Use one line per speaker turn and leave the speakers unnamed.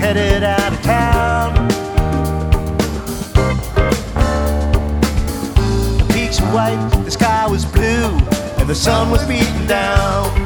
headed out of town. The peaks were white, the sky was blue, and the sun was beating down.